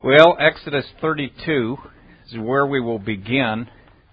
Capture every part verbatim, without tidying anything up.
Well, Exodus thirty-two is where we will begin.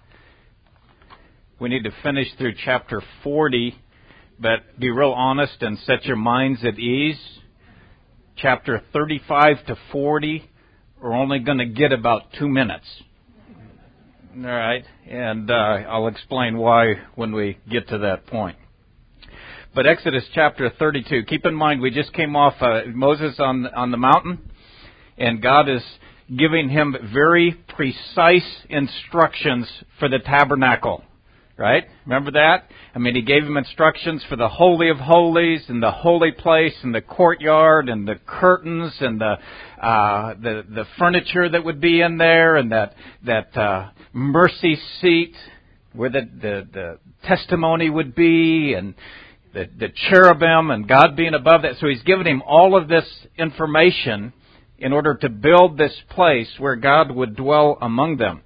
We need to finish through chapter forty, but be real honest and set your minds at ease. Chapter thirty-five to forty, we're only going to get about two minutes. All right, and uh, I'll explain why when we get to that point. But Exodus chapter thirty-two, keep in mind we just came off uh, Moses on on the mountain. And God is giving him very precise instructions for the tabernacle, right? Remember that? I mean, he gave him instructions for the Holy of Holies and the holy place and the courtyard and the curtains and the uh, the, the furniture that would be in there and that that uh, mercy seat where the, the the testimony would be and the the cherubim and God being above that. So he's given him all of this information in order to build this place where God would dwell among them.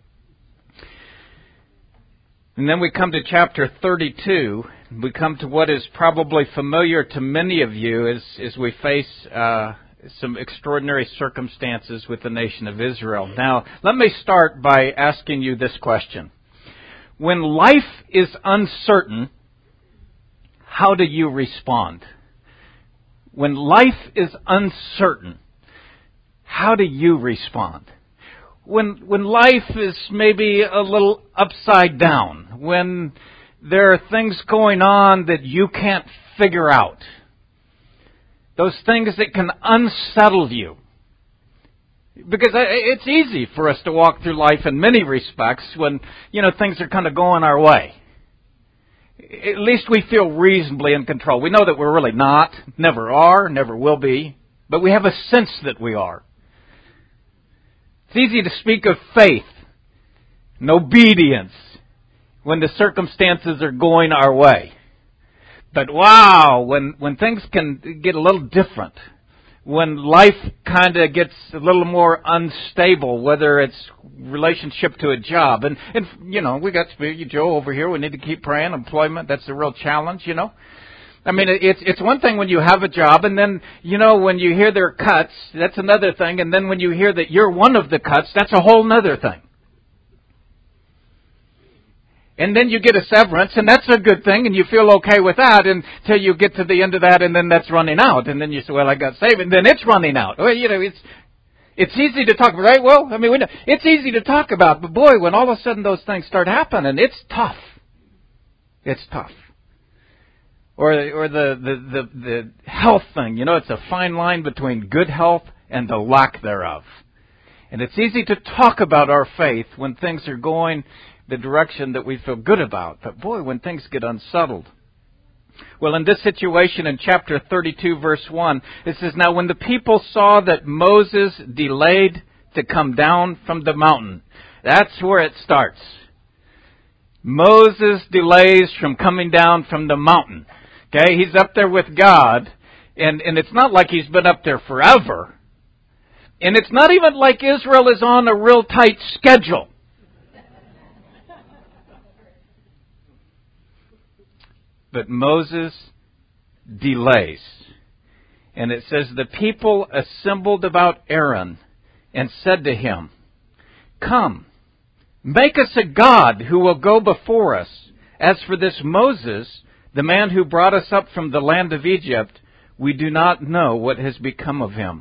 And then we come to chapter thirty-two. We come to what is probably familiar to many of you as, as we face uh, some extraordinary circumstances with the nation of Israel. Now, let me start by asking you this question. When life is uncertain, how do you respond? When life is uncertain, how do you respond? When when life is maybe a little upside down, when there are things going on that you can't figure out, those things that can unsettle you. Because it's easy for us to walk through life in many respects when, you know, things are kind of going our way. At least we feel reasonably in control. We know that we're really not, never are, never will be, but we have a sense that we are. It's easy to speak of faith and obedience when the circumstances are going our way. But wow, when, when things can get a little different, when life kind of gets a little more unstable, whether it's relationship to a job. And, and you know, we got Joe over here. We need to keep praying. Employment, that's a real challenge, you know. I mean, it's it's one thing when you have a job, and then, you know, when you hear there are cuts, that's another thing. And then when you hear that you're one of the cuts, that's a whole other thing. And then you get a severance, and that's a good thing, and you feel okay with that until you get to the end of that, and then that's running out. And then you say, well, I got saved, and then it's running out. Well, you know, it's it's easy to talk about, right? Well, I mean, we know, it's easy to talk about, but boy, when all of a sudden those things start happening, it's tough. It's tough. Or, or the, the, the, the health thing. You know, it's a fine line between good health and the lack thereof. And it's easy to talk about our faith when things are going the direction that we feel good about. But boy, when things get unsettled. Well, in this situation in chapter thirty-two, verse one, it says, now when the people saw that Moses delayed to come down from the mountain, that's where it starts. Moses delays from coming down from the mountain. Okay, he's up there with God, and, and it's not like he's been up there forever. And it's not even like Israel is on a real tight schedule. But Moses delays. And it says, the people assembled about Aaron and said to him, come, make us a god who will go before us. As for this Moses, the man who brought us up from the land of Egypt, we do not know what has become of him.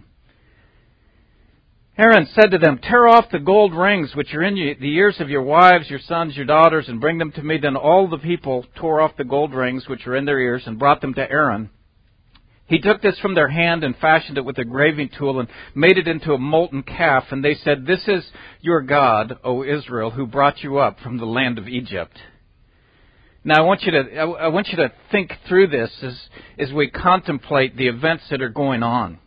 Aaron said to them, tear off the gold rings which are in the ears of your wives, your sons, your daughters, and bring them to me. Then all the people tore off the gold rings which were in their ears and brought them to Aaron. He took this from their hand and fashioned it with a graving tool and made it into a molten calf. And they said, this is your God, O Israel, who brought you up from the land of Egypt. Now, I want you to I want you to think through this as, as we contemplate the events that are going on.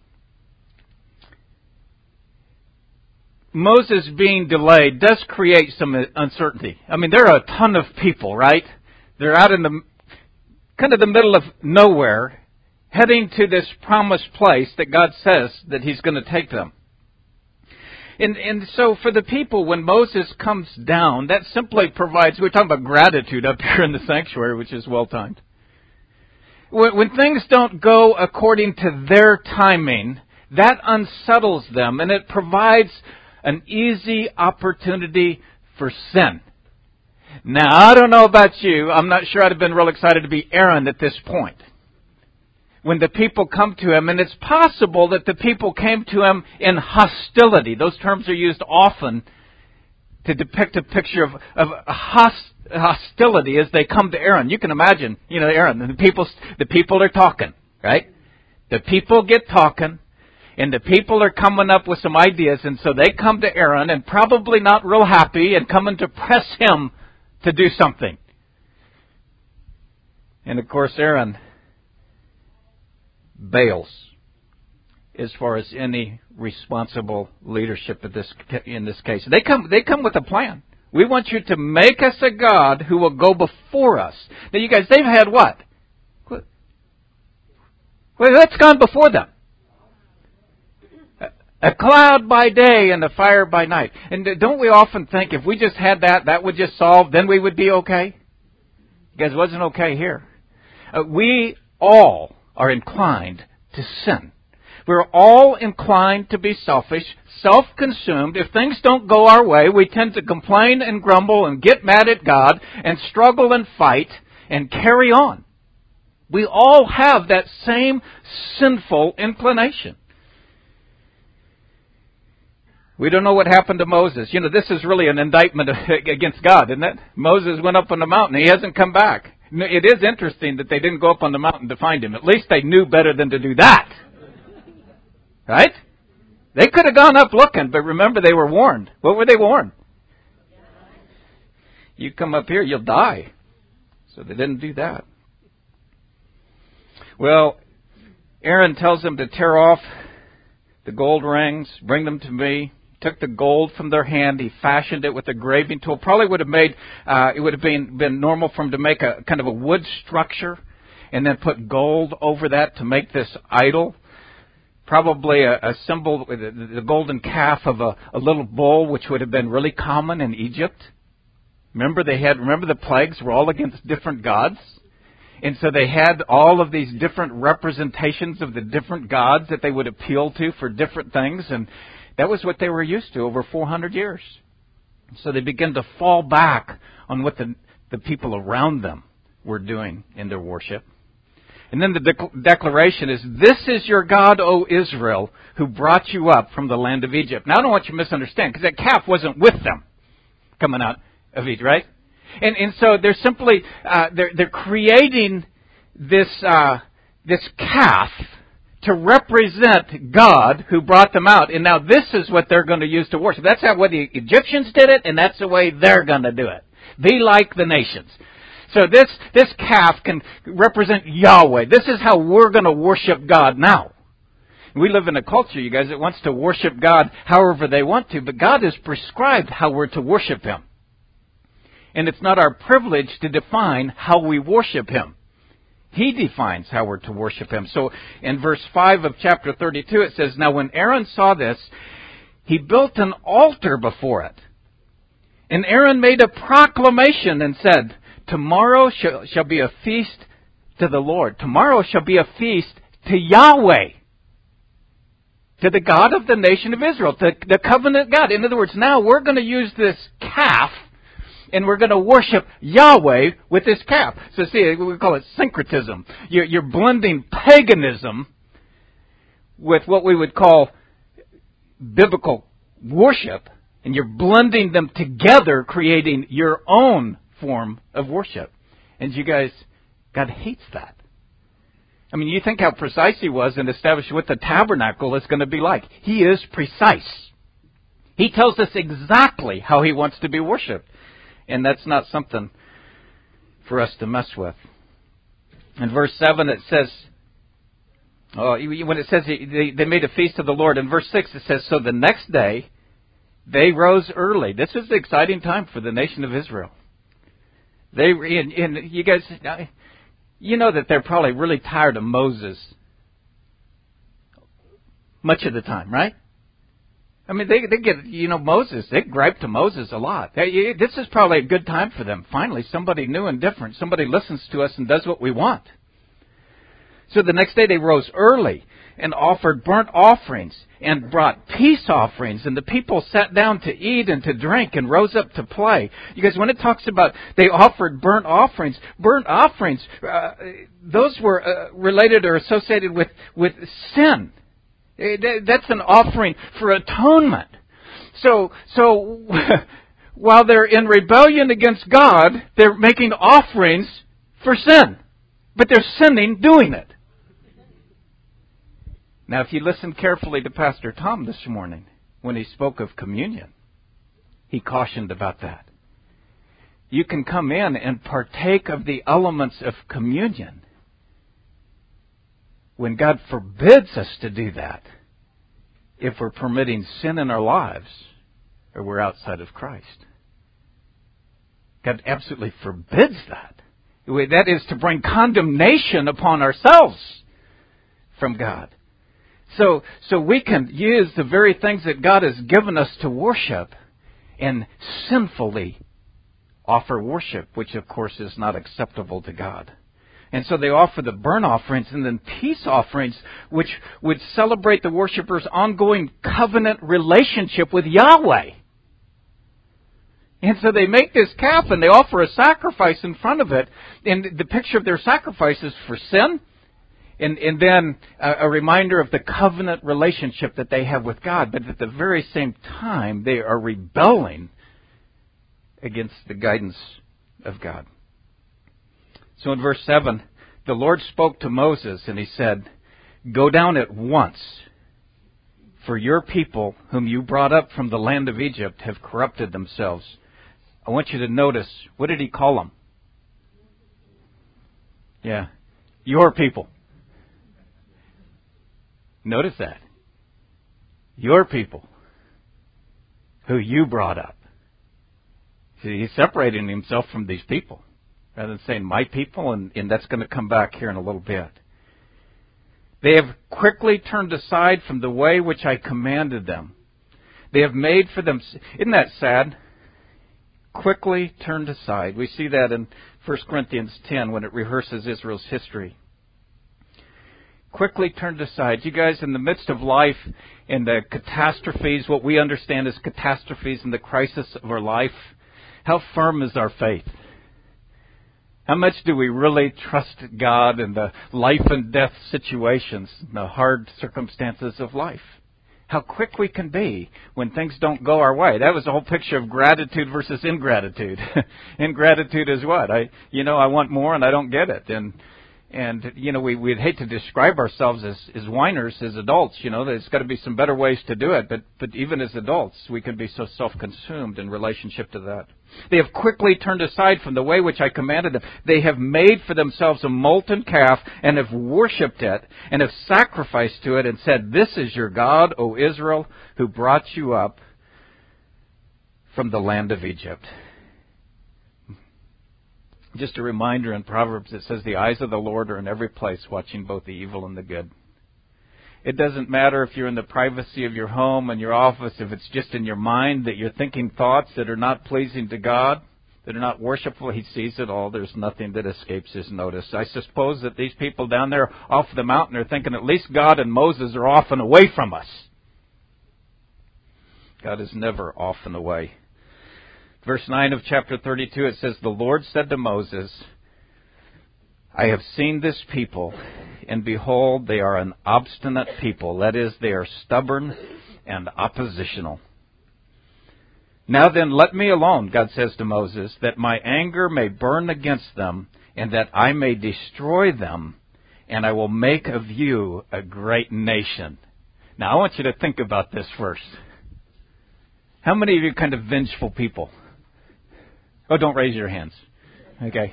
Moses being delayed does create some uncertainty. I mean, there are a ton of people, right? They're out in the kind of the middle of nowhere, heading to this promised place that God says that He's going to take them. And, and so for the people, when Moses comes down, that simply provides, we're talking about gratitude up here in the sanctuary, which is well timed. When, when things don't go according to their timing, that unsettles them, and it provides an easy opportunity for sin. Now, I don't know about you. I'm not sure I'd have been real excited to be Aaron at this point. When the people come to him, and it's possible that the people came to him in hostility. Those terms are used often to depict a picture of, of host, hostility as they come to Aaron. You can imagine, you know, Aaron, the people, the people are talking, right? The people get talking, and the people are coming up with some ideas, and so they come to Aaron, and probably not real happy, and coming to press him to do something. And of course, Aaron bails as far as any responsible leadership in this in this case. They come they come with a plan. We want you to make us a God who will go before us. Now, you guys, they've had what? Well, that's gone before them. A cloud by day and a fire by night. And don't we often think if we just had that, that would just solve, then we would be okay? You guys, it wasn't okay here. Uh, we all are inclined to sin. We're all inclined to be selfish, self-consumed. If things don't go our way, we tend to complain and grumble and get mad at God and struggle and fight and carry on. We all have that same sinful inclination. We don't know what happened to Moses. You know, this is really an indictment against God, isn't it? Moses went up on the mountain. He hasn't come back. It is interesting that they didn't go up on the mountain to find him. At least they knew better than to do that. Right? They could have gone up looking, but remember they were warned. What were they warned? You come up here, you'll die. So they didn't do that. Well, Aaron tells them to tear off the gold rings, bring them to me. Took the gold from their hand. He fashioned it with a graving tool. Probably would have made, uh, it would have been, been normal for him to make a kind of a wood structure and then put gold over that to make this idol. Probably a, a symbol, the, the golden calf of a, a little bull, which would have been really common in Egypt. Remember they had, remember the plagues were all against different gods? And so they had all of these different representations of the different gods that they would appeal to for different things, and that was what they were used to over four hundred years. So they began to fall back on what the, the people around them were doing in their worship. And then the de- declaration is, "This is your God, O Israel, who brought you up from the land of Egypt." Now, I don't want you to misunderstand, because that calf wasn't with them coming out of Egypt, right? And and so they're simply, uh, they're, they're creating this uh, this calf to represent God who brought them out. And now this is what they're going to use to worship. That's how the Egyptians did it, and that's the way they're going to do it. Be like the nations. So this, this calf can represent Yahweh. This is how we're going to worship God now. We live in a culture, you guys, that wants to worship God however they want to, but God has prescribed how we're to worship Him. And it's not our privilege to define how we worship Him. He defines how we're to worship Him. So in verse five of chapter thirty-two it says, "Now when Aaron saw this, he built an altar before it. And Aaron made a proclamation and said, 'Tomorrow shall, shall be a feast to the Lord. Tomorrow shall be a feast to Yahweh, to the God of the nation of Israel, to the covenant God.'" In other words, now we're going to use this calf, and we're going to worship Yahweh with this calf. So see, we call it syncretism. You're, you're blending paganism with what we would call biblical worship, and you're blending them together, creating your own form of worship. And you guys, God hates that. I mean, you think how precise He was in establishing what the tabernacle is going to be like. He is precise. He tells us exactly how He wants to be worshipped. And that's not something for us to mess with. In verse seven it says, oh, when it says they, they made a feast of the Lord, in verse six it says, "So the next day they rose early." This is the exciting time for the nation of Israel. They, and, and you guys, you know that they're probably really tired of Moses much of the time, right? I mean, they they get, you know, Moses, they gripe to Moses a lot. They, this is probably a good time for them. Finally, somebody new and different. Somebody listens to us and does what we want. So the next day they rose early and offered burnt offerings and brought peace offerings, and the people sat down to eat and to drink and rose up to play. Because when it talks about they offered burnt offerings, burnt offerings, uh, those were uh, related or associated with, with sin. That's an offering for atonement. So, so while they're in rebellion against God, they're making offerings for sin. But they're sinning doing it. Now, if you listen carefully to Pastor Tom this morning, when he spoke of communion, he cautioned about that. You can come in and partake of the elements of communion when God forbids us to do that, if we're permitting sin in our lives or we're outside of Christ. God absolutely forbids that. That is to bring condemnation upon ourselves from God. So, so we can use the very things that God has given us to worship and sinfully offer worship, which of course is not acceptable to God. And so they offer the burnt offerings and then peace offerings, which would celebrate the worshippers' ongoing covenant relationship with Yahweh. And so they make this calf and they offer a sacrifice in front of it. And the picture of their sacrifice is for sin. And, and then a, a reminder of the covenant relationship that they have with God. But at the very same time, they are rebelling against the guidance of God. So in verse seven, the Lord spoke to Moses and he said, "Go down at once, for your people whom you brought up from the land of Egypt have corrupted themselves." I want you to notice, what did he call them? Yeah, your people. Notice that. Your people, who you brought up. See, he's separating himself from these people, rather than saying my people, and, and that's going to come back here in a little bit. They have quickly turned aside from the way which I commanded them. They have made for them... Isn't that sad? Quickly turned aside. We see that in First Corinthians ten when it rehearses Israel's history. Quickly turned aside. You guys, in the midst of life, in the catastrophes, what we understand as catastrophes in the crisis of our life, how firm is our faith? How much do we really trust God in the life and death situations, the hard circumstances of life? How quick we can be when things don't go our way. That was the whole picture of gratitude versus ingratitude. Ingratitude is what? I, you know, I want more and I don't get it. And, and you know, we, we'd hate to describe ourselves as, as whiners, as adults. You know, there's got to be some better ways to do it. But, but even as adults, we can be so self-consumed in relationship to that. They have quickly turned aside from the way which I commanded them. They have made for themselves a molten calf and have worshipped it and have sacrificed to it and said, "This is your God, O Israel, who brought you up from the land of Egypt." Just a reminder in Proverbs, it says, "The eyes of the Lord are in every place, watching both the evil and the good." It doesn't matter if you're in the privacy of your home and your office, if it's just in your mind that you're thinking thoughts that are not pleasing to God, that are not worshipful. He sees it all. There's nothing that escapes His notice. I suppose that these people down there off the mountain are thinking at least God and Moses are off and away from us. God is never off and away. Verse nine of chapter thirty-two, it says, "The Lord said to Moses, I have seen this people, and behold, they are an obstinate people." That is, they are stubborn and oppositional. "Now then, let me alone," God says to Moses, "that my anger may burn against them, and that I may destroy them, and I will make of you a great nation." Now, I want you to think about this first. How many of you are kind of vengeful people? Oh, don't raise your hands. Okay.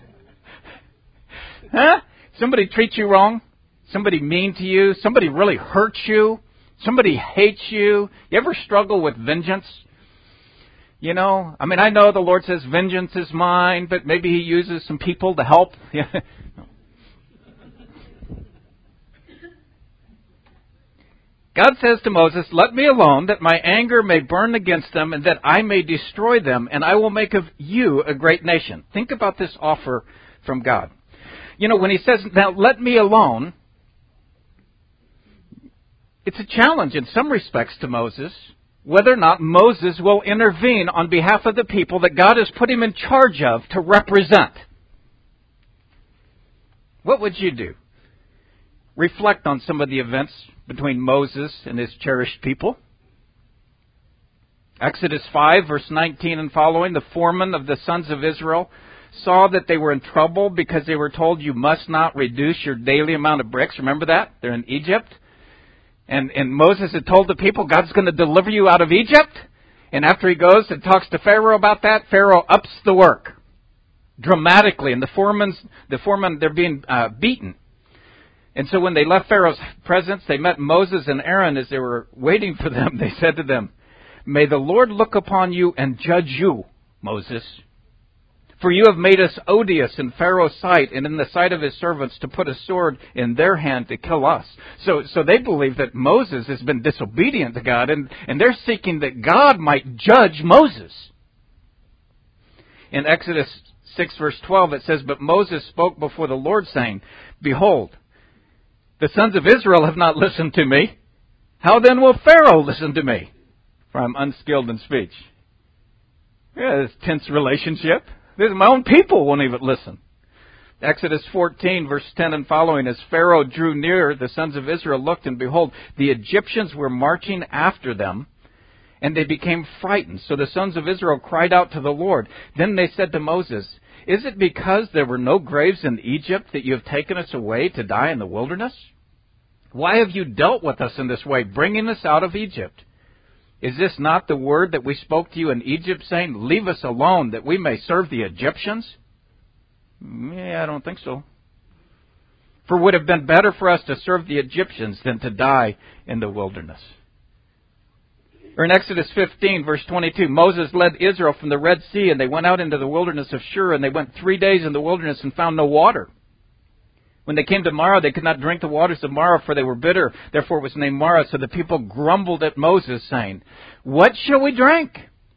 Huh? Somebody treats you wrong? Somebody mean to you? Somebody really hurts you? Somebody hates you? You ever struggle with vengeance? You know, I mean, I know the Lord says vengeance is mine, but maybe He uses some people to help. God says to Moses, "Let me alone, that my anger may burn against them, and that I may destroy them, and I will make of you a great nation." Think about this offer from God. You know, when He says, "Now let me alone," it's a challenge in some respects to Moses whether or not Moses will intervene on behalf of the people that God has put him in charge of to represent. What would you do? Reflect on some of the events between Moses and his cherished people. Exodus five, verse nineteen and following, the foreman of the sons of Israel saw that they were in trouble because they were told, you must not reduce your daily amount of bricks. Remember that? They're in Egypt. And, and Moses had told the people, God's going to deliver you out of Egypt. And after he goes and talks to Pharaoh about that, Pharaoh ups the work dramatically. And the foreman's, the foreman, they're being uh, beaten. And so when they left Pharaoh's presence, they met Moses and Aaron as they were waiting for them. They said to them, may the Lord look upon you and judge you, Moses. For you have made us odious in Pharaoh's sight and in the sight of his servants to put a sword in their hand to kill us. So so they believe that Moses has been disobedient to God, and, and they're seeking that God might judge Moses. In Exodus six, verse twelve, it says, but Moses spoke before the Lord, saying, behold, the sons of Israel have not listened to me. How then will Pharaoh listen to me? For I'm unskilled in speech. Yeah, this tense relationship. My own people won't even listen. Exodus fourteen, verse ten and following, as Pharaoh drew near, the sons of Israel looked, and behold, the Egyptians were marching after them, and they became frightened. So the sons of Israel cried out to the Lord. Then they said to Moses, is it because there were no graves in Egypt that you have taken us away to die in the wilderness? Why have you dealt with us in this way, bringing us out of Egypt? Is this not the word that we spoke to you in Egypt, saying, leave us alone that we may serve the Egyptians? Yeah, I don't think so. For it would have been better for us to serve the Egyptians than to die in the wilderness. Or in Exodus fifteen, verse twenty-two, Moses led Israel from the Red Sea, and they went out into the wilderness of Shur, and they went three days in the wilderness and found no water. When they came to Marah, they could not drink the waters of Marah, for they were bitter. Therefore it was named Marah. So the people grumbled at Moses, saying, what shall we drink?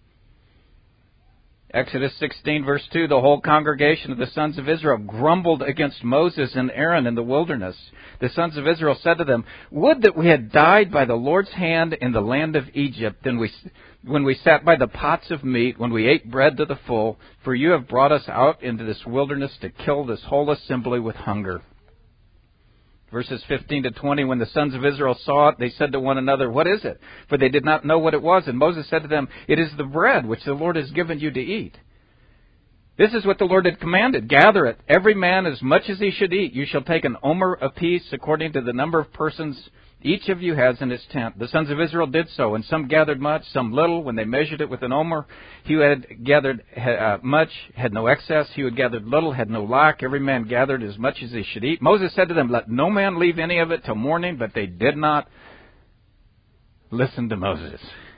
Exodus sixteen, verse two, the whole congregation of the sons of Israel grumbled against Moses and Aaron in the wilderness. The sons of Israel said to them, would that we had died by the Lord's hand in the land of Egypt, than we, when we sat by the pots of meat, when we ate bread to the full, for you have brought us out into this wilderness to kill this whole assembly with hunger. Verses fifteen to twenty, when the sons of Israel saw it, they said to one another, what is it? For they did not know what it was. And Moses said to them, it is the bread which the Lord has given you to eat. This is what the Lord had commanded. Gather it, every man as much as he should eat. You shall take an omer apiece according to the number of persons each of you has in his tent. The sons of Israel did so, and some gathered much, some little. When they measured it with an omer, he who had gathered uh, much had no excess. He who had gathered little had no lack. Every man gathered as much as he should eat. Moses said to them, let no man leave any of it till morning, but they did not listen to Moses.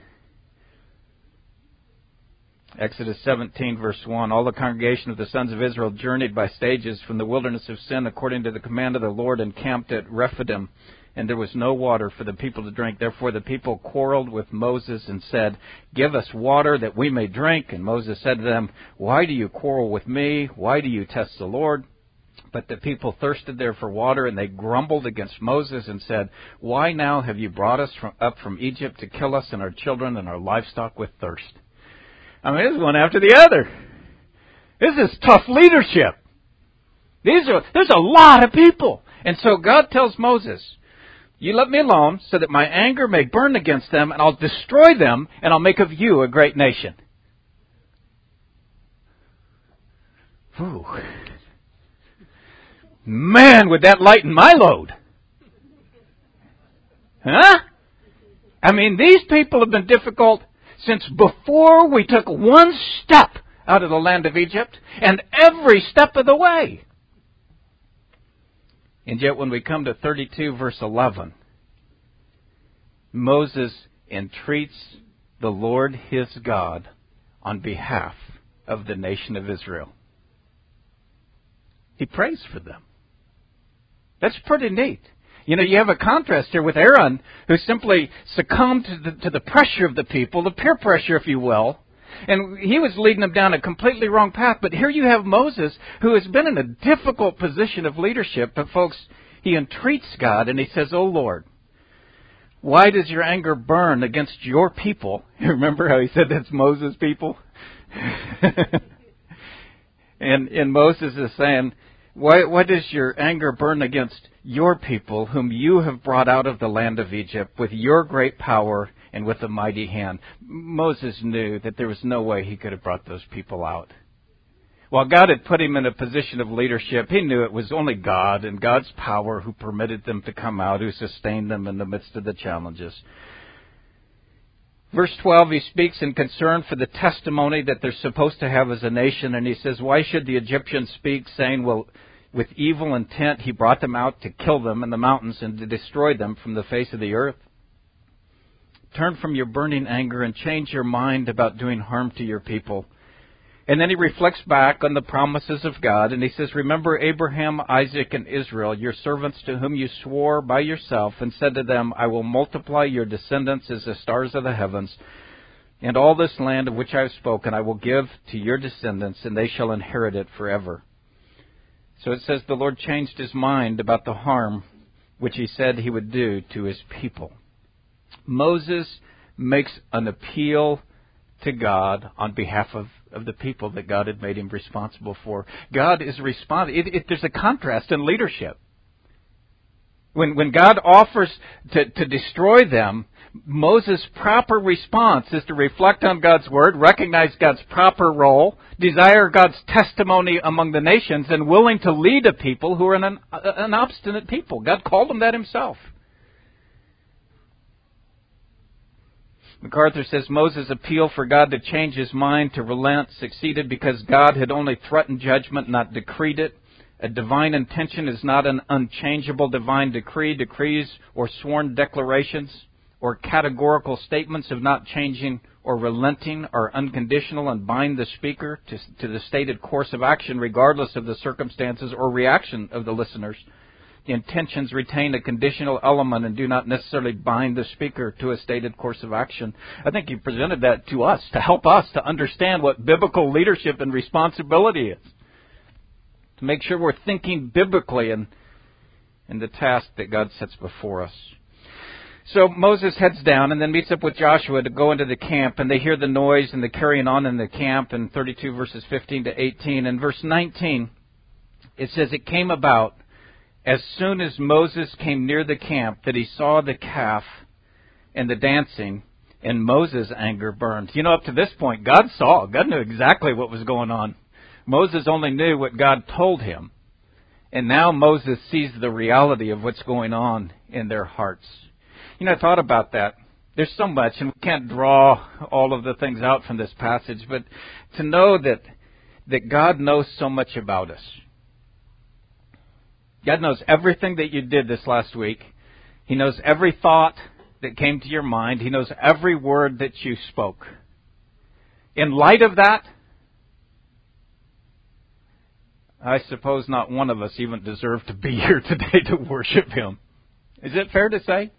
Exodus seventeen, verse one, all the congregation of the sons of Israel journeyed by stages from the wilderness of Sin according to the command of the Lord, and camped at Rephidim. And there was no water for the people to drink. Therefore the people quarreled with Moses and said, give us water that we may drink. And Moses said to them, why do you quarrel with me? Why do you test the Lord? But the people thirsted there for water, and they grumbled against Moses and said, why now have you brought us from, up from Egypt to kill us and our children and our livestock with thirst? I mean, this is one after the other. This is tough leadership. These are, there's a lot of people. And so God tells Moses, you let me alone so that my anger may burn against them, and I'll destroy them, and I'll make of you a great nation. Ooh. Man, would that lighten my load? Huh? I mean, these people have been difficult since before we took one step out of the land of Egypt, and every step of the way. And yet when we come to thirty-two, verse eleven, Moses entreats the Lord his God on behalf of the nation of Israel. He prays for them. That's pretty neat. You know, you have a contrast here with Aaron, who simply succumbed to the, to the pressure of the people, the peer pressure, if you will. And he was leading them down a completely wrong path. But here you have Moses, who has been in a difficult position of leadership. But folks, he entreats God and he says, oh Lord, Why does your anger burn against your people? You remember how he said that's Moses' people? and, and Moses is saying, why, why does your anger burn against your people, whom you have brought out of the land of Egypt with your great power and with a mighty hand? Moses knew that there was no way he could have brought those people out. While God had put him in a position of leadership, he knew it was only God and God's power who permitted them to come out, who sustained them in the midst of the challenges. Verse twelve, he speaks in concern for the testimony that they're supposed to have as a nation, and he says, why should the Egyptians speak, saying, well, with evil intent he brought them out to kill them in the mountains and to destroy them from the face of the earth? Turn from your burning anger and change your mind about doing harm to your people. And then he reflects back on the promises of God, and he says, remember Abraham, Isaac, and Israel, your servants to whom you swore by yourself, and said to them, I will multiply your descendants as the stars of the heavens, and all this land of which I have spoken I will give to your descendants, and they shall inherit it forever. So it says the Lord changed his mind about the harm which he said he would do to his people. Moses makes an appeal to God on behalf of, of the people that God had made him responsible for. God is responsible. It, it, there's a contrast in leadership. When, when God offers to, to destroy them, Moses' proper response is to reflect on God's word, recognize God's proper role, desire God's testimony among the nations, and willing to lead a people who are an, an obstinate people. God called them that himself. MacArthur says Moses' appeal for God to change his mind, to relent, succeeded because God had only threatened judgment, not decreed it. A divine intention is not an unchangeable divine decree. Decrees or sworn declarations or categorical statements of not changing or relenting are unconditional and bind the speaker to, to the stated course of action regardless of the circumstances or reaction of the listeners. The intentions retain a conditional element and do not necessarily bind the speaker to a stated course of action. I think he presented that to us to help us to understand what biblical leadership and responsibility is. To make sure we're thinking biblically in, in the task that God sets before us. So Moses heads down and then meets up with Joshua to go into the camp, and they hear the noise and the carrying on in the camp in thirty-two verses fifteen to eighteen. In verse nineteen, it says, it came about as soon as Moses came near the camp that he saw the calf and the dancing, and Moses' anger burned. You know, up to this point, God saw. God knew exactly what was going on. Moses only knew what God told him. And now Moses sees the reality of what's going on in their hearts. You know, I thought about that. There's so much, and we can't draw all of the things out from this passage, but to know that, that God knows so much about us. God knows everything that you did this last week. He knows every thought that came to your mind. He knows every word that you spoke. In light of that, I suppose not one of us even deserved to be here today to worship Him. Is it fair to say?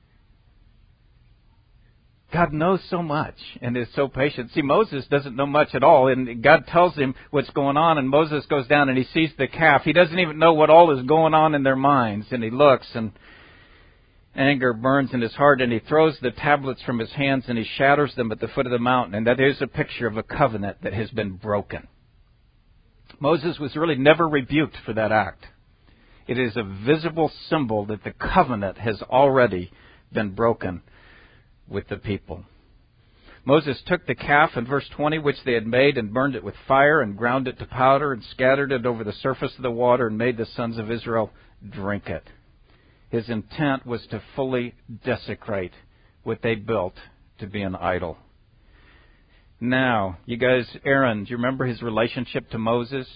God knows so much and is so patient. See, Moses doesn't know much at all, and God tells him what's going on, and Moses goes down and he sees the calf. He doesn't even know what all is going on in their minds, and he looks, and anger burns in his heart, and he throws the tablets from his hands and he shatters them at the foot of the mountain, and that is a picture of a covenant that has been broken. Moses was really never rebuked for that act. It is a visible symbol that the covenant has already been broken with the people. Moses took the calf in verse twenty, which they had made, and burned it with fire, and ground it to powder, and scattered it over the surface of the water, and made the sons of Israel drink it. His intent was to fully desecrate what they built to be an idol. Now, you guys, Aaron, do you remember his relationship to Moses?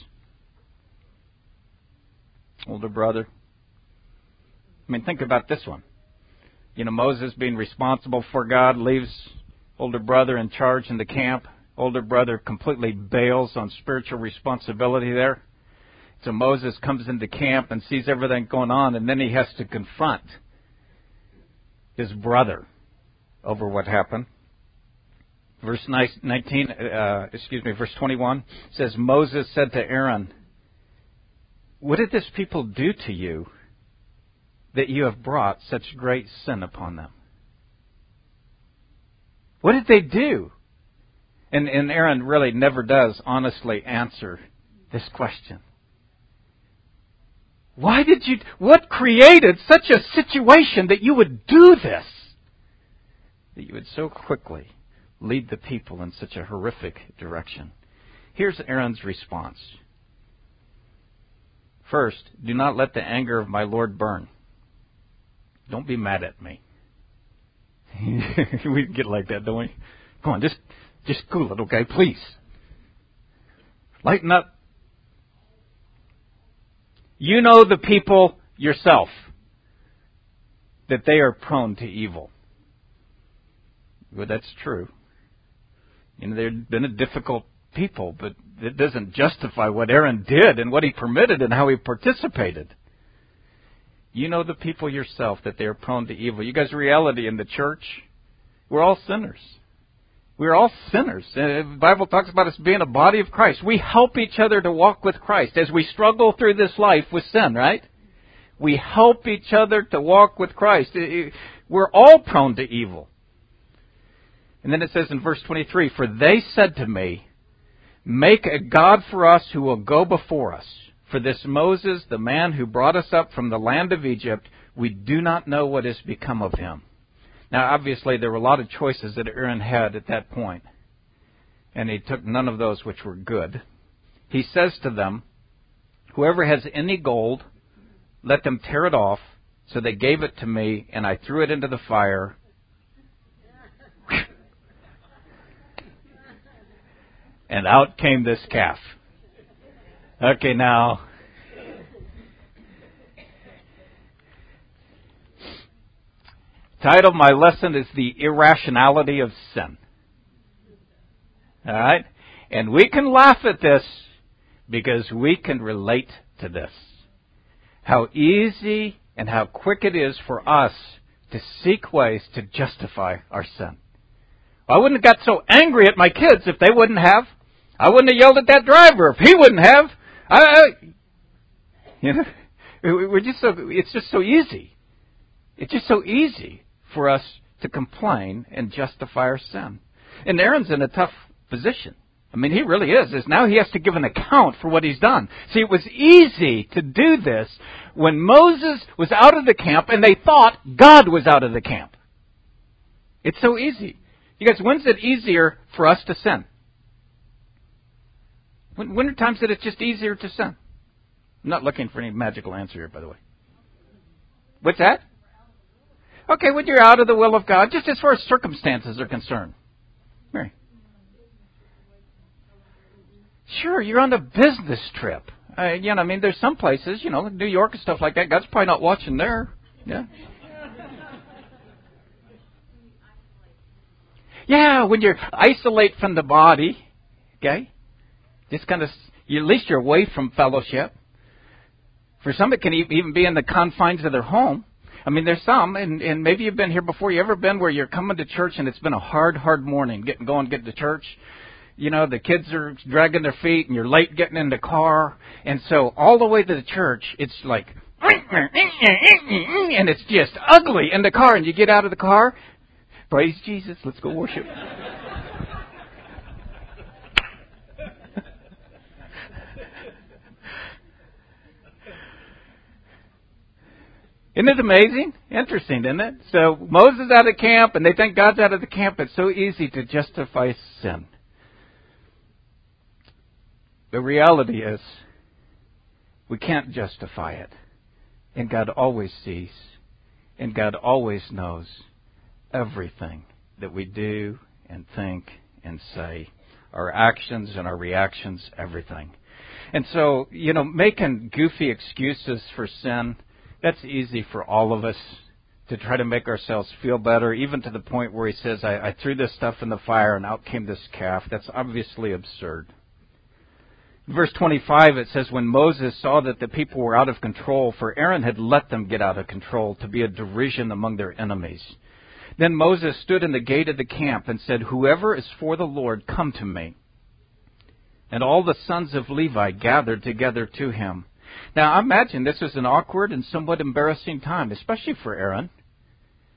Older brother. I mean, think about this one. You know, Moses being responsible for God leaves older brother in charge in the camp. Older brother completely bails on spiritual responsibility there. So Moses comes into camp and sees everything going on, and then he has to confront his brother over what happened. Verse nineteen, uh, excuse me, verse twenty-one says, Moses said to Aaron, "What did this people do to you that you have brought such great sin upon them?" What did they do? And, and Aaron really never does honestly answer this question. Why did you, what created such a situation that you would do this? That you would so quickly lead the people in such a horrific direction? Here's Aaron's response. First, do not let the anger of my Lord burn. Don't be mad at me. We get like that, don't we? Come on, just, just cool it, okay? Please. Lighten up. You know the people yourself, that they are prone to evil. Well, that's true. You know, they've been a difficult people, but it doesn't justify what Aaron did and what he permitted and how he participated. You know the people yourself, that they are prone to evil. You guys, reality in the church, we're all sinners. We're all sinners. The Bible talks about us being a body of Christ. We help each other to walk with Christ as we struggle through this life with sin, right? We help each other to walk with Christ. We're all prone to evil. And then it says in verse twenty-three, for they said to me, make a God for us who will go before us. For this Moses, the man who brought us up from the land of Egypt, we do not know what has become of him. Now, obviously, there were a lot of choices that Aaron had at that point, and he took none of those which were good. He says to them, whoever has any gold, let them tear it off. So they gave it to me, and I threw it into the fire. And out came this calf. Okay, now, title of my lesson is The Irrationality of Sin. All right? And we can laugh at this because we can relate to this. How easy and how quick it is for us to seek ways to justify our sin. I wouldn't have got so angry at my kids if they wouldn't have. I wouldn't have yelled at that driver if he wouldn't have. I, I, you know, we're just so, it's just so easy. It's just so easy for us to complain and justify our sin. And Aaron's in a tough position. I mean, he really is. Is now he has to give an account for what he's done. See, it was easy to do this when Moses was out of the camp and they thought God was out of the camp. It's so easy. You guys, when's it easier for us to sin? When, when are times that it's just easier to sin? I'm not looking for any magical answer here, by the way. What's that? Okay, when you're out of the will of God, just as far as circumstances are concerned. Mary. Sure, you're on a business trip. Uh, you know, I mean, there's some places, you know, New York and stuff like that. God's probably not watching there. Yeah. Yeah, when you isolate from the body, okay, just kind of, you, at least you're away from fellowship. For some, it can even be in the confines of their home. I mean, there's some, and, and maybe you've been here before. You ever been where you're coming to church and it's been a hard, hard morning, getting going, getting to church? You know, the kids are dragging their feet and you're late getting in the car. And so all the way to the church, it's like, and it's just ugly in the car. And you get out of the car, praise Jesus, let's go worship. Isn't it amazing? Interesting, isn't it? So Moses out of camp, and they think God's out of the camp. It's so easy to justify sin. The reality is, we can't justify it. And God always sees, and God always knows everything that we do and think and say. Our actions and our reactions, everything. And so, you know, making goofy excuses for sin, that's easy for all of us to try to make ourselves feel better, even to the point where he says, I, I threw this stuff in the fire and out came this calf. That's obviously absurd. In verse twenty-five, it says, when Moses saw that the people were out of control, for Aaron had let them get out of control to be a derision among their enemies. Then Moses stood in the gate of the camp and said, whoever is for the Lord, come to me. And all the sons of Levi gathered together to him. Now, I imagine this was an awkward and somewhat embarrassing time, especially for Aaron.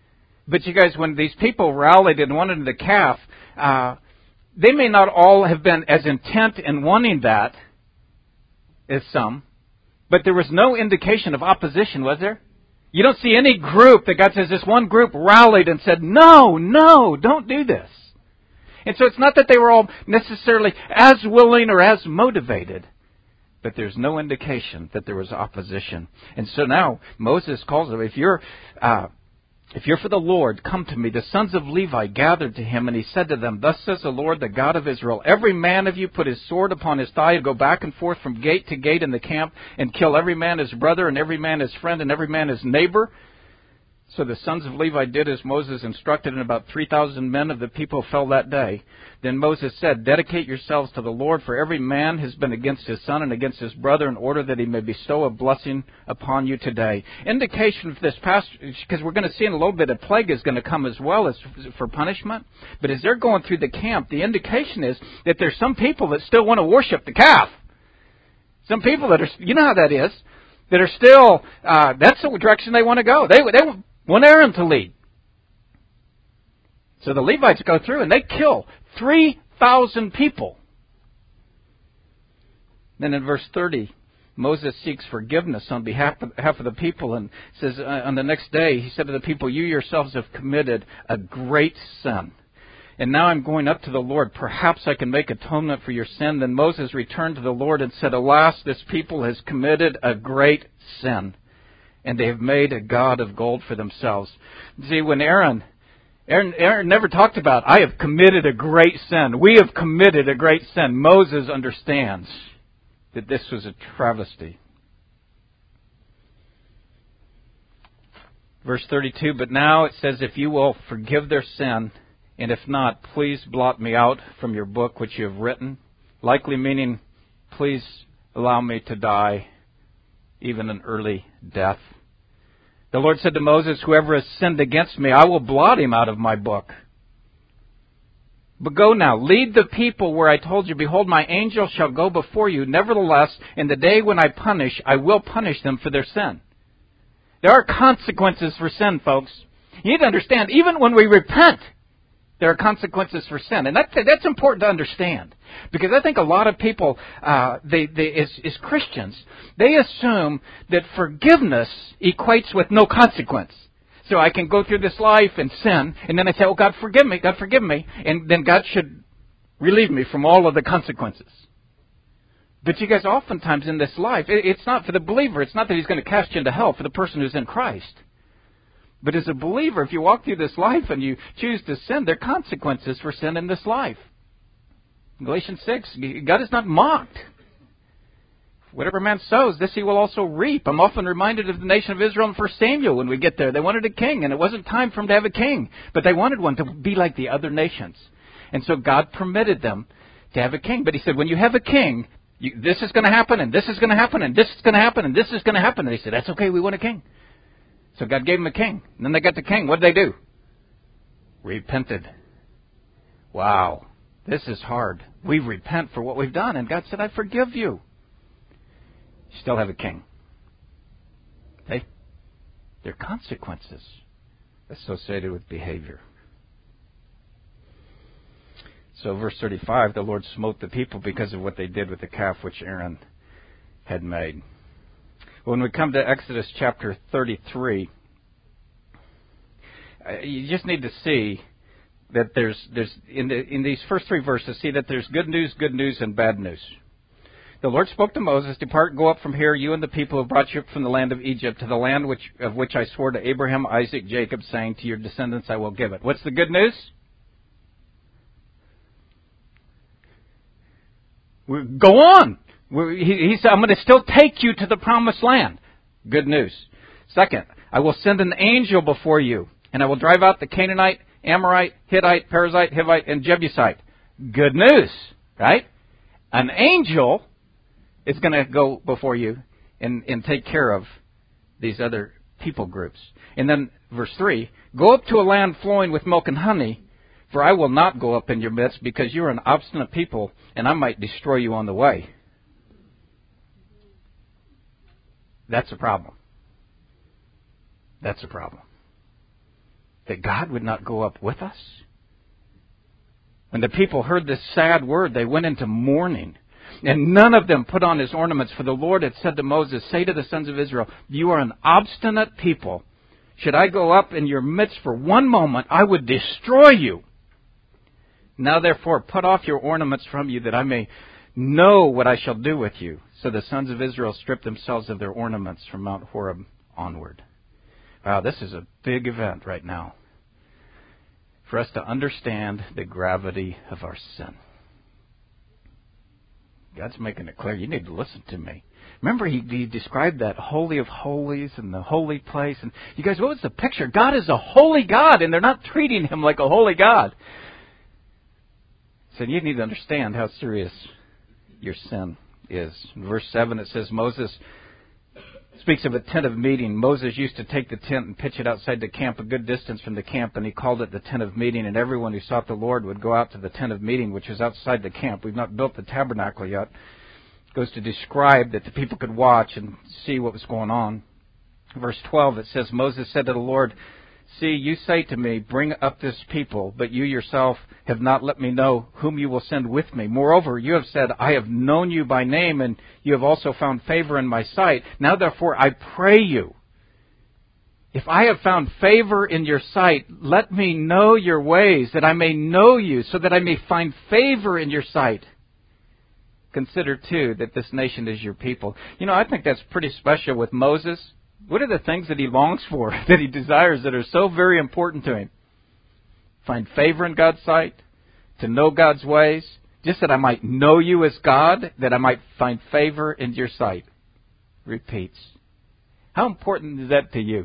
But you guys, when these people rallied and wanted the calf, uh, they may not all have been as intent in wanting that as some, but there was no indication of opposition, was there? You don't see any group that God says this one group rallied and said, no, no, don't do this. And so it's not that they were all necessarily as willing or as motivated, but there's no indication that there was opposition. And so now Moses calls them, if you're, uh, if you're for the Lord, come to me. The sons of Levi gathered to him, and he said to them, thus says the Lord, the God of Israel, every man of you put his sword upon his thigh and go back and forth from gate to gate in the camp and kill every man his brother and every man his friend and every man his neighbor. So the sons of Levi did as Moses instructed, and about three thousand men of the people fell that day. Then Moses said, dedicate yourselves to the Lord, for every man has been against his son and against his brother, in order that he may bestow a blessing upon you today. Indication of this past, because we're going to see in a little bit a plague is going to come as well as for punishment. But as they're going through the camp, the indication is that there's some people that still want to worship the calf. Some people that are, you know how that is, that are still, uh, that's the direction they want to go. They, they want Aaron to lead. So the Levites go through and they kill three thousand people. Then in verse thirty, Moses seeks forgiveness on behalf of, behalf of the people and says, uh, on the next day, he said to the people, you yourselves have committed a great sin. And now I'm going up to the Lord. Perhaps I can make atonement for your sin. Then Moses returned to the Lord and said, alas, this people has committed a great sin, and they have made a god of gold for themselves. See, when Aaron... Aaron, Aaron never talked about, I have committed a great sin. We have committed a great sin. Moses understands that this was a travesty. Verse thirty-two, but now it says, if you will forgive their sin, and if not, please blot me out from your book which you have written. Likely meaning, please allow me to die, even an early death. The Lord said to Moses, whoever has sinned against me, I will blot him out of my book. But go now, lead the people where I told you, behold, my angel shall go before you. Nevertheless, in the day when I punish, I will punish them for their sin. There are consequences for sin, folks. You need to understand, even when we repent, there are consequences for sin. And that's, that's important to understand. Because I think a lot of people, uh, they, they, as, as Christians, they assume that forgiveness equates with no consequence. So I can go through this life and sin, and then I say, oh, God, forgive me, God, forgive me. And then God should relieve me from all of the consequences. But you guys, oftentimes in this life, it, it's not for the believer. It's not that he's going to cast you into hell for the person who's in Christ. But as a believer, if you walk through this life and you choose to sin, there are consequences for sin in this life. Galatians six, God is not mocked. Whatever man sows, this he will also reap. I'm often reminded of the nation of Israel in First Samuel when we get there. They wanted a king, and it wasn't time for them to have a king. But they wanted one to be like the other nations. And so God permitted them to have a king. But he said, when you have a king, you, this is going to happen, and this is going to happen, and this is going to happen, and this is going to happen. And he said, that's okay, we want a king. So God gave them a king. And then they got the king. What did they do? Repented. Wow. This is hard. We repent for what we've done. And God said, I forgive you. You still have a king. Okay? There are consequences associated with behavior. So verse thirty-five, the Lord smote the people because of what they did with the calf which Aaron had made. When we come to Exodus chapter thirty-three, you just need to see that there's there's in the, in these first three verses, see that there's good news, good news, and bad news. The Lord spoke to Moses, depart, go up from here, you and the people who brought you up from the land of Egypt to the land which of which I swore to Abraham, Isaac, Jacob, saying, to your descendants I will give it. What's the good news? We, go on. We, he, he said, I'm going to still take you to the promised land. Good news. Second, I will send an angel before you, and I will drive out the Canaanite, Amorite, Hittite, Perizzite, Hivite, and Jebusite. Good news, right? An angel is going to go before you and, and take care of these other people groups. And then verse three, go up to a land flowing with milk and honey, for I will not go up in your midst, because you are an obstinate people, and I might destroy you on the way. That's a problem. That's a problem. that God would not go up with us? When the people heard this sad word, they went into mourning. And none of them put on his ornaments, for the Lord had said to Moses, say to the sons of Israel, you are an obstinate people. Should I go up in your midst for one moment, I would destroy you. Now therefore put off your ornaments from you, that I may know what I shall do with you. So the sons of Israel stripped themselves of their ornaments from Mount Horeb onward. Wow, this is a big event right now for us to understand the gravity of our sin. God's making it clear. You need to listen to me. Remember, he, he described that Holy of Holies and the holy place. And you guys, what was the picture? God is a holy God, and they're not treating him like a holy God. So you need to understand how serious your sin is. In verse seven, it says, Moses speaks of a tent of meeting. Moses used to take the tent and pitch it outside the camp a good distance from the camp, and he called it the tent of meeting. And everyone who sought the Lord would go out to the tent of meeting, which was outside the camp. We've not built the tabernacle yet. It goes to describe that the people could watch and see what was going on. Verse twelve, it says, Moses said to the Lord, see, you say to me, bring up this people, but you yourself have not let me know whom you will send with me. Moreover, you have said, I have known you by name, and you have also found favor in my sight. Now therefore, I pray you, if I have found favor in your sight, let me know your ways, that I may know you, so that I may find favor in your sight. Consider, too, that this nation is your people. You know, I think that's pretty special with Moses. What are the things that he longs for, that he desires, that are so very important to him? Find favor in God's sight, to know God's ways, just that I might know you as God, that I might find favor in your sight. Repeats. How important is that to you?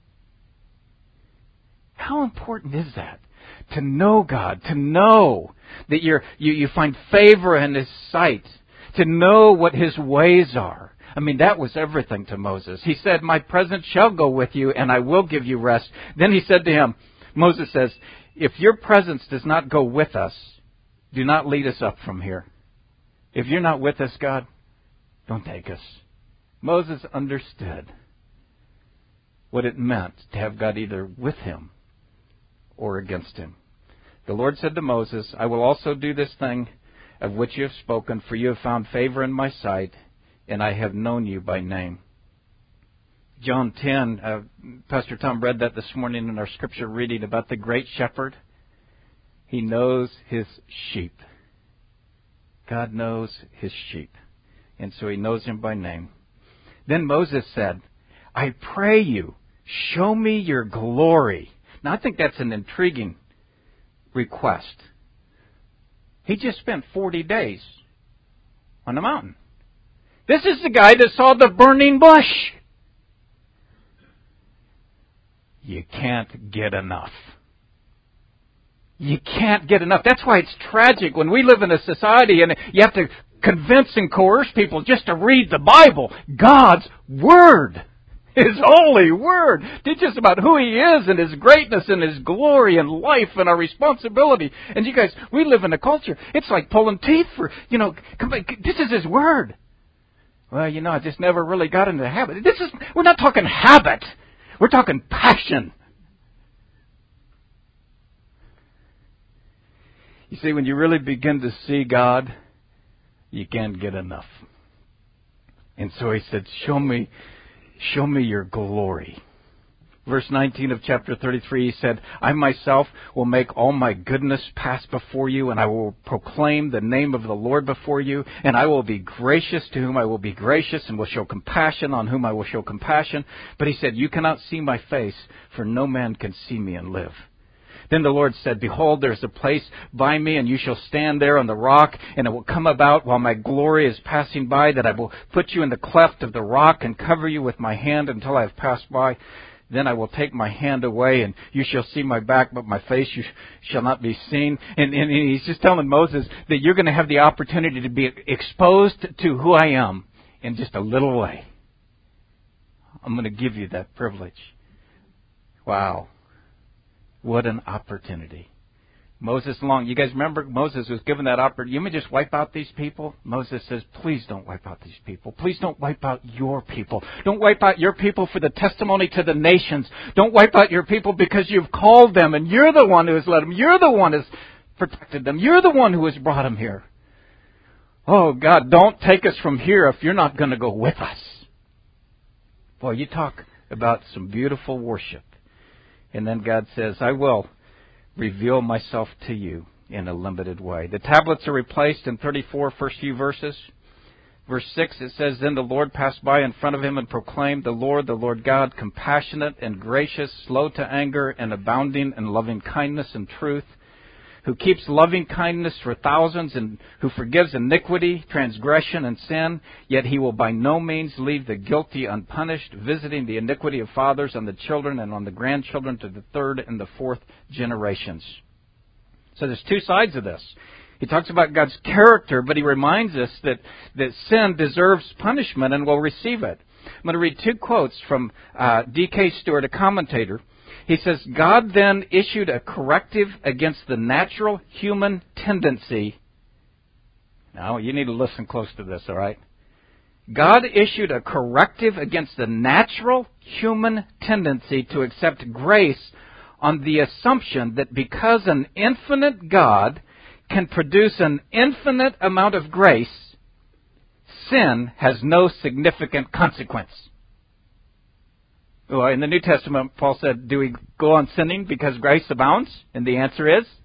How important is that? To know God, to know that you're, you, you find favor in his sight, to know what his ways are. I mean, that was everything to Moses. He said, my presence shall go with you, and I will give you rest. Then he said to him, Moses says, if your presence does not go with us, do not lead us up from here. If you're not with us, God, don't take us. Moses understood what it meant to have God either with him or against him. The Lord said to Moses, I will also do this thing of which you have spoken, for you have found favor in my sight, and I have known you by name. John ten, uh, Pastor Tom read that this morning in our scripture reading about the great shepherd. He knows his sheep. God knows his sheep, and so he knows him by name. Then Moses said, I pray you, show me your glory. Now, I think that's an intriguing request. He just spent forty days on the mountain. This is the guy that saw the burning bush. You can't get enough. You can't get enough. That's why it's tragic when we live in a society and you have to convince and coerce people just to read the Bible. God's Word. His holy Word. Teach us about who He is and His greatness and His glory and life and our responsibility. And you guys, we live in a culture. It's like pulling teeth for, you know, this is His Word. Well, you know, I just never really got into the habit. This is, we're not talking habit. We're talking passion. You see, when you really begin to see God, you can't get enough. And so He said, show me, show me your glory. Verse nineteen of chapter thirty-three, He said, I myself will make all my goodness pass before you, and I will proclaim the name of the Lord before you, and I will be gracious to whom I will be gracious, and will show compassion on whom I will show compassion. But He said, you cannot see my face, for no man can see me and live. Then the Lord said, behold, there is a place by me, and you shall stand there on the rock, and it will come about while my glory is passing by, that I will put you in the cleft of the rock and cover you with my hand until I have passed by. Then I will take my hand away, and you shall see my back, but my face you sh- shall not be seen. And, and He's just telling Moses that you're going to have the opportunity to be exposed to who I am in just a little way. I'm going to give you that privilege. Wow. What an opportunity. Moses long. You guys remember Moses was given that opportunity. You may just wipe out these people. Moses says, please don't wipe out these people. Please don't wipe out your people. Don't wipe out your people for the testimony to the nations. Don't wipe out your people because you've called them and you're the one who has led them. You're the one who has protected them. You're the one who has brought them here. Oh, God, don't take us from here if you're not going to go with us. Boy, you talk about some beautiful worship. And then God says, I will reveal myself to you in a limited way. The tablets are replaced in thirty-four, first few verses. Verse six, it says, Then the Lord passed by in front of him and proclaimed, The Lord, the Lord God, compassionate and gracious, slow to anger, and abounding in loving kindness and truth, who keeps loving kindness for thousands, and who forgives iniquity, transgression, and sin, yet he will by no means leave the guilty unpunished, visiting the iniquity of fathers on the children and on the grandchildren to the third and the fourth generations. So there's two sides of this. He talks about God's character, but he reminds us that, that sin deserves punishment and will receive it. I'm going to read two quotes from uh, D K Stewart, a commentator. He says, God then issued a corrective against the natural human tendency. Now, you need to listen close to this, all right? God issued a corrective against the natural human tendency to accept grace on the assumption that because an infinite God can produce an infinite amount of grace, sin has no significant consequence. Well, in the New Testament, Paul said, do we go on sinning because grace abounds? And the answer is,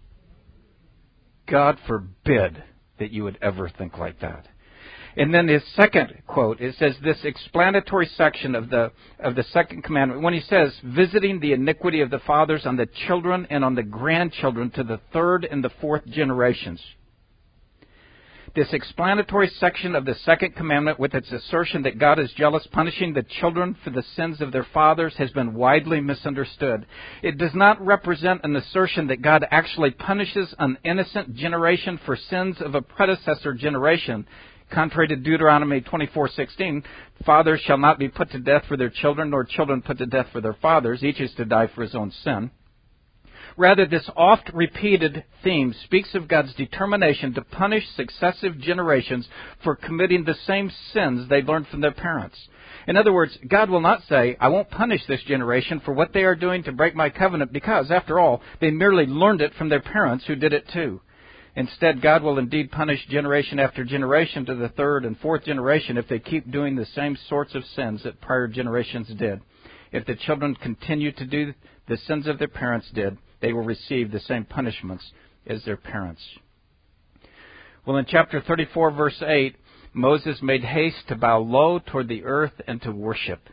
God forbid that you would ever think like that. And then his second quote, it says this explanatory section of the of the second commandment, when he says, visiting the iniquity of the fathers on the children and on the grandchildren to the third and the fourth generations. This explanatory section of the second commandment, with its assertion that God is jealous, punishing the children for the sins of their fathers, has been widely misunderstood. It does not represent an assertion that God actually punishes an innocent generation for sins of a predecessor generation. Contrary to Deuteronomy twenty-four sixteen, fathers shall not be put to death for their children, nor children put to death for their fathers. Each is to die for his own sin. Rather, this oft-repeated theme speaks of God's determination to punish successive generations for committing the same sins they learned from their parents. In other words, God will not say, I won't punish this generation for what they are doing to break my covenant because, after all, they merely learned it from their parents who did it too. Instead, God will indeed punish generation after generation to the third and fourth generation if they keep doing the same sorts of sins that prior generations did. If the children continue to do the sins of their parents did, they will receive the same punishments as their parents. Well, in chapter thirty-four, verse eight, Moses made haste to bow low toward the earth and to worship.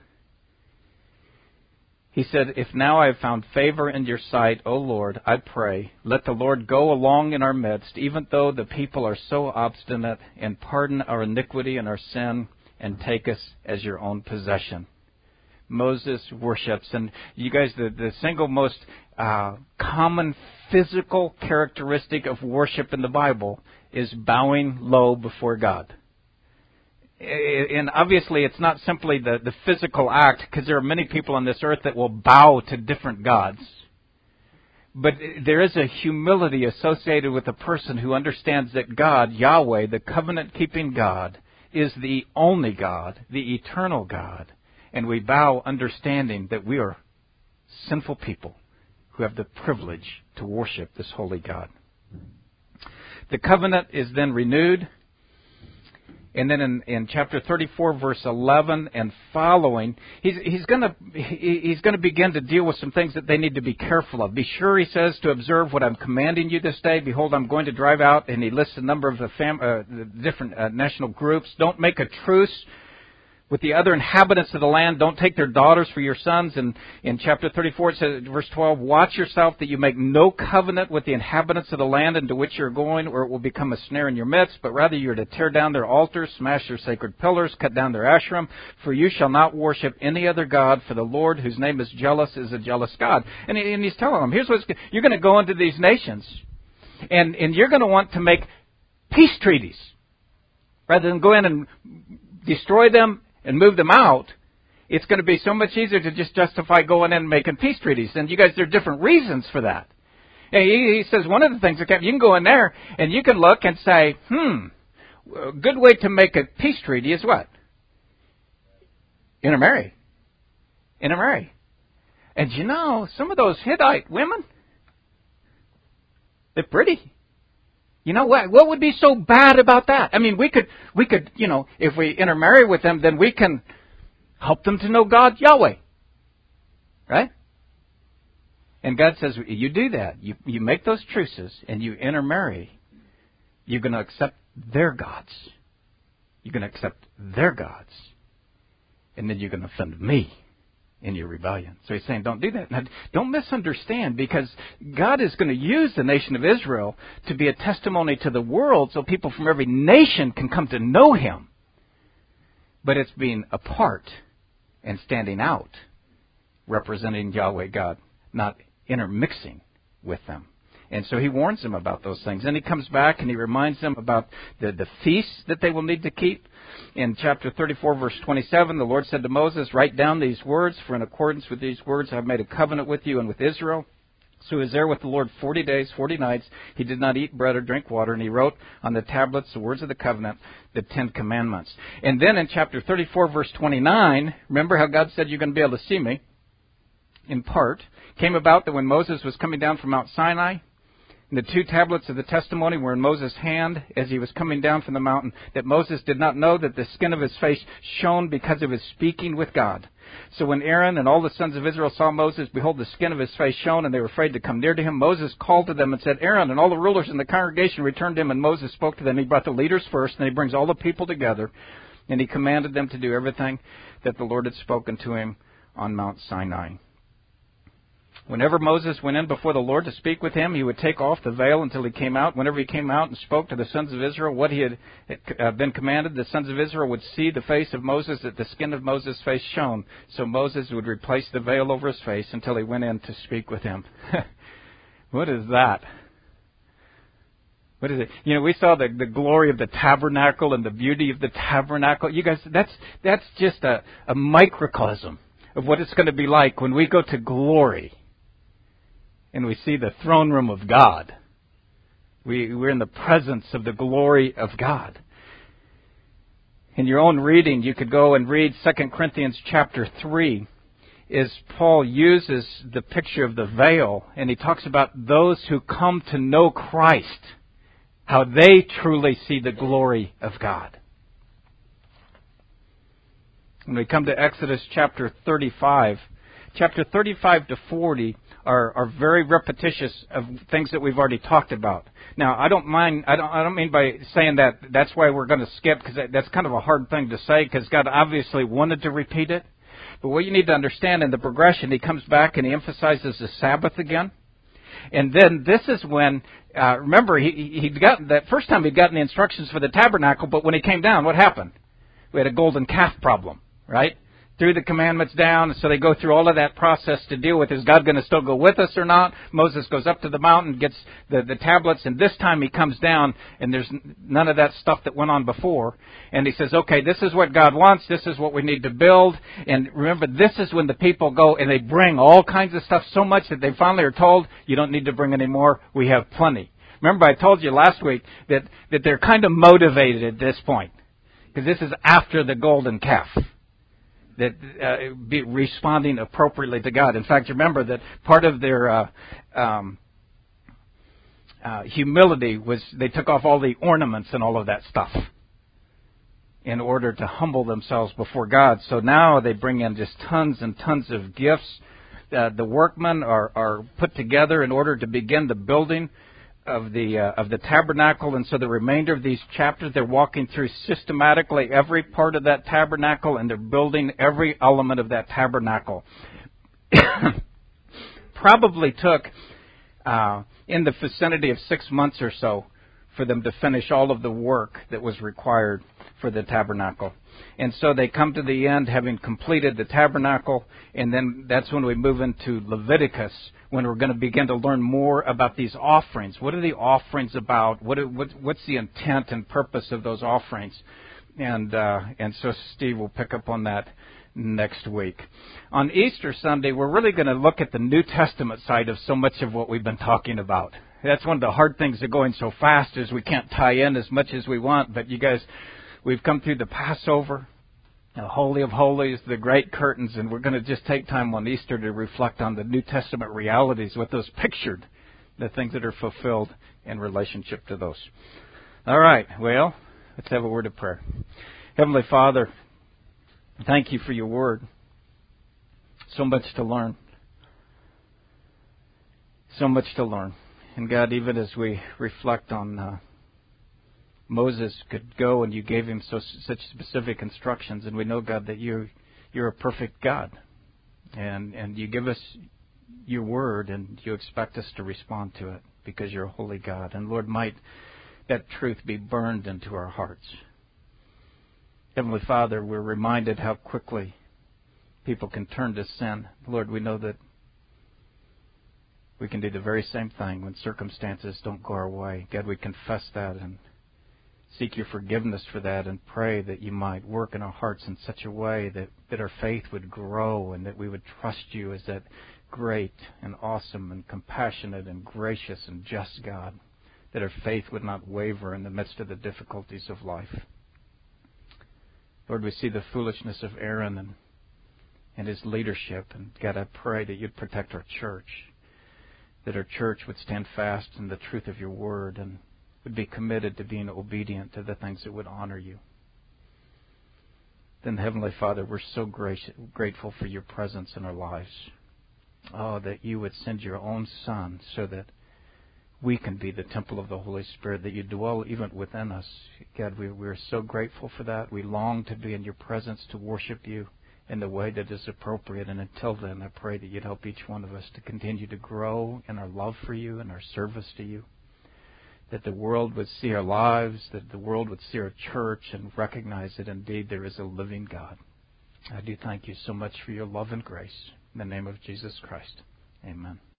He said, If now I have found favor in your sight, O Lord, I pray, let the Lord go along in our midst, even though the people are so obstinate, and pardon our iniquity and our sin, and take us as your own possession. Moses worships. And you guys, the, the single most uh, common physical characteristic of worship in the Bible is bowing low before God. And obviously it's not simply the, the physical act, because there are many people on this earth that will bow to different gods. But there is a humility associated with a person who understands that God, Yahweh, the covenant-keeping God, is the only God, the eternal God. And we bow understanding that we are sinful people who have the privilege to worship this holy God. The covenant is then renewed. And then in, in chapter thirty-four, verse eleven and following, he's, he's going to he's going to begin to deal with some things that they need to be careful of. Be sure, he says, to observe what I'm commanding you this day. Behold, I'm going to drive out, and he lists a number of the, fam, uh, the different uh, national groups. Don't make a truce with the other inhabitants of the land. Don't take their daughters for your sons. And in chapter thirty-four, it says, verse twelve, watch yourself that you make no covenant with the inhabitants of the land into which you're going, or it will become a snare in your midst. But rather you're to tear down their altars, smash their sacred pillars, cut down their Asherim. For you shall not worship any other God, for the Lord, whose name is jealous, is a jealous God. And, he, and he's telling them, here's what's you're going to go into these nations, and, and you're going to want to make peace treaties. Rather than go in and destroy them and move them out, it's going to be so much easier to just justify going in and making peace treaties. And you guys, there are different reasons for that. And he, he says one of the things that you can go in there and you can look and say, hmm, a good way to make a peace treaty is what? Intermarry. Intermarry. And you know, some of those Hittite women, they're pretty. You know what? What would be so bad about that? I mean, we could, we could, you know, if we intermarry with them, then we can help them to know God, Yahweh. Right? And God says, you do that. You, you make those truces and you intermarry. You're going to accept their gods. You're going to accept their gods. And then you're going to offend me in your rebellion. So he's saying, don't do that. Now, don't misunderstand, because God is going to use the nation of Israel to be a testimony to the world so people from every nation can come to know Him. But it's being apart and standing out, representing Yahweh God, not intermixing with them. And so he warns them about those things. Then he comes back and he reminds them about the, the feasts that they will need to keep. In chapter thirty-four, verse twenty-seven, the Lord said to Moses, write down these words, for in accordance with these words I have made a covenant with you and with Israel. So he was there with the Lord forty days, forty nights. He did not eat bread or drink water, and he wrote on the tablets the words of the covenant, the Ten Commandments. And then in chapter thirty-four, verse twenty-nine, remember how God said you're going to be able to see me? In part, came about that when Moses was coming down from Mount Sinai, and the two tablets of the testimony were in Moses' hand as he was coming down from the mountain, that Moses did not know that the skin of his face shone because of his speaking with God. So when Aaron and all the sons of Israel saw Moses, behold, the skin of his face shone, and they were afraid to come near to him. Moses called to them and said, Aaron and all the rulers in the congregation returned to him, and Moses spoke to them. He brought the leaders first, and he brings all the people together, and he commanded them to do everything that the Lord had spoken to him on Mount Sinai. Whenever Moses went in before the Lord to speak with him, he would take off the veil until he came out. Whenever he came out and spoke to the sons of Israel what he had been commanded, the sons of Israel would see the face of Moses, that the skin of Moses' face shone. So Moses would replace the veil over his face until he went in to speak with him. What is that? What is it? You know, we saw the, the glory of the tabernacle and the beauty of the tabernacle. You guys, that's that's just a, a microcosm of what it's going to be like when we go to glory. And we see the throne room of God. We, we're in the presence of the glory of God. In your own reading, you could go and read Second Corinthians chapter three, as Paul uses the picture of the veil, and he talks about those who come to know Christ, how they truly see the glory of God. When we come to Exodus chapter thirty-five, chapter thirty-five to forty are, are very repetitious of things that we've already talked about. Now, I don't mind, I don't, I don't mean by saying that that's why we're going to skip, because that, that's kind of a hard thing to say, because God obviously wanted to repeat it. But what you need to understand in the progression, he comes back and he emphasizes the Sabbath again. And then this is when, uh, remember, he, he'd gotten, that first time he'd gotten the instructions for the tabernacle, but when he came down, what happened? We had a golden calf problem, right? Threw the commandments down, so they go through all of that process to deal with, is God going to still go with us or not? Moses goes up to the mountain, gets the, the tablets, and this time he comes down, and there's none of that stuff that went on before. And he says, okay, this is what God wants, this is what we need to build. And remember, this is when the people go and they bring all kinds of stuff, so much that they finally are told, you don't need to bring any more, we have plenty. Remember, I told you last week that, that they're kind of motivated at this point, because this is after the golden calf. That uh, be responding appropriately to God. In fact, remember that part of their uh, um, uh, humility was they took off all the ornaments and all of that stuff in order to humble themselves before God. So now they bring in just tons and tons of gifts. Uh, the workmen are, are put together in order to begin the building of the uh, of the tabernacle, and so the remainder of these chapters, they're walking through systematically every part of that tabernacle, and they're building every element of that tabernacle. Probably took uh, in the vicinity of six months or so for them to finish all of the work that was required for the tabernacle. And so they come to the end, having completed the tabernacle, and then that's when we move into Leviticus, when we're going to begin to learn more about these offerings. What are the offerings about? What, what what's the intent and purpose of those offerings? And uh, and so Steve will pick up on that next week. On Easter Sunday, we're really going to look at the New Testament side of so much of what we've been talking about. That's one of the hard things of going so fast is we can't tie in as much as we want. But you guys, we've come through the Passover, the Holy of Holies, the Great Curtains, and we're going to just take time on Easter to reflect on the New Testament realities, what those pictured, the things that are fulfilled in relationship to those. All right, well, let's have a word of prayer. Heavenly Father, thank you for your word. So much to learn. So much to learn. And God, even as we reflect on uh, Moses could go and you gave him so, such specific instructions, and we know, God, that you, you're a perfect God. And, and you give us your word, and you expect us to respond to it because you're a holy God. And Lord, might that truth be burned into our hearts. Heavenly Father, we're reminded how quickly people can turn to sin. Lord, we know that we can do the very same thing when circumstances don't go our way. God, we confess that and seek your forgiveness for that and pray that you might work in our hearts in such a way that, that our faith would grow and that we would trust you as that great and awesome and compassionate and gracious and just God, that our faith would not waver in the midst of the difficulties of life. Lord, we see the foolishness of Aaron and, and his leadership. And God, I pray that you'd protect our church, that our church would stand fast in the truth of your word and would be committed to being obedient to the things that would honor you. Then, Heavenly Father, we're so gracious, grateful for your presence in our lives. Oh, that you would send your own Son so that we can be the temple of the Holy Spirit, that you dwell even within us. God, we, we're so grateful for that. We long to be in your presence, to worship you in the way that is appropriate. And until then, I pray that you'd help each one of us to continue to grow in our love for you and our service to you, that the world would see our lives, that the world would see our church and recognize that indeed there is a living God. I do thank you so much for your love and grace. In the name of Jesus Christ, amen.